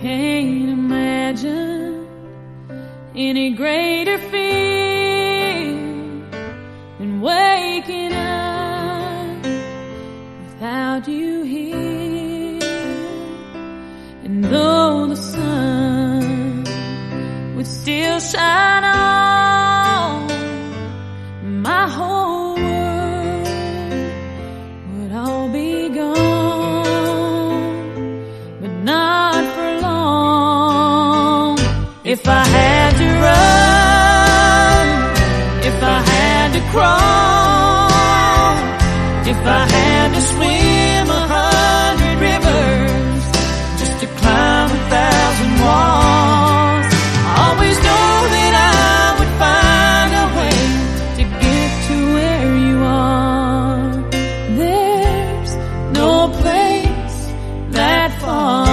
can't imagine any greater fear than waking up without you here. And though the sun would still shine on, my whole world would all be gone, but not for long. If I had to run, if I had to crawl, if I had to swim 100 rivers just to climb 1,000 walls, I always know that I would find a way to get to where you are. There's no place that far.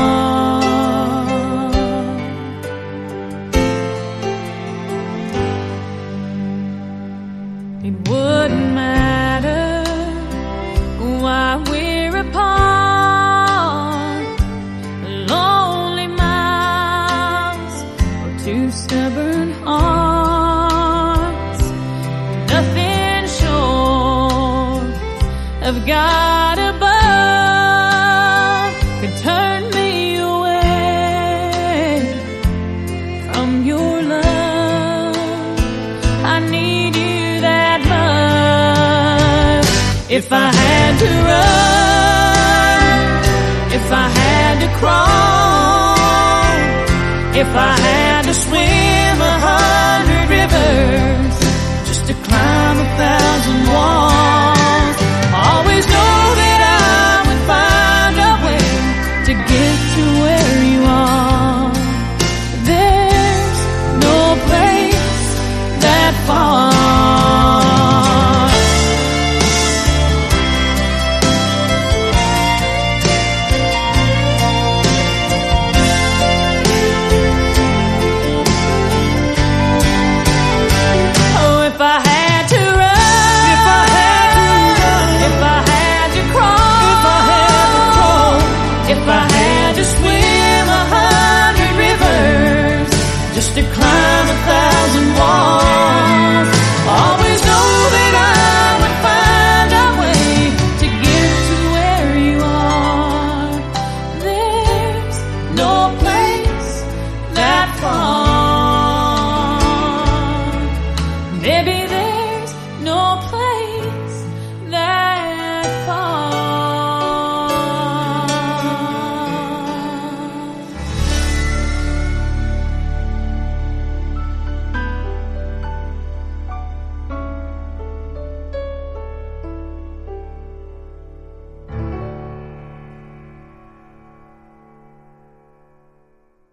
It wouldn't matter why we're apart, lonely miles or two stubborn hearts. Nothing short of God above could turn me away from your love. I need you that much. If I had to run, if I had to crawl, if I had to swim 100 rivers just to climb 1,000 walls, I always know that I would find a way to get to where you are. There's no place that far. If I had to run, if I had to run, if I had to crawl, if I had to crawl, if I had to swim 100 rivers just to climb 1,000 walls, I always know that I would find a way to get to where you are. There's no place that far. Baby,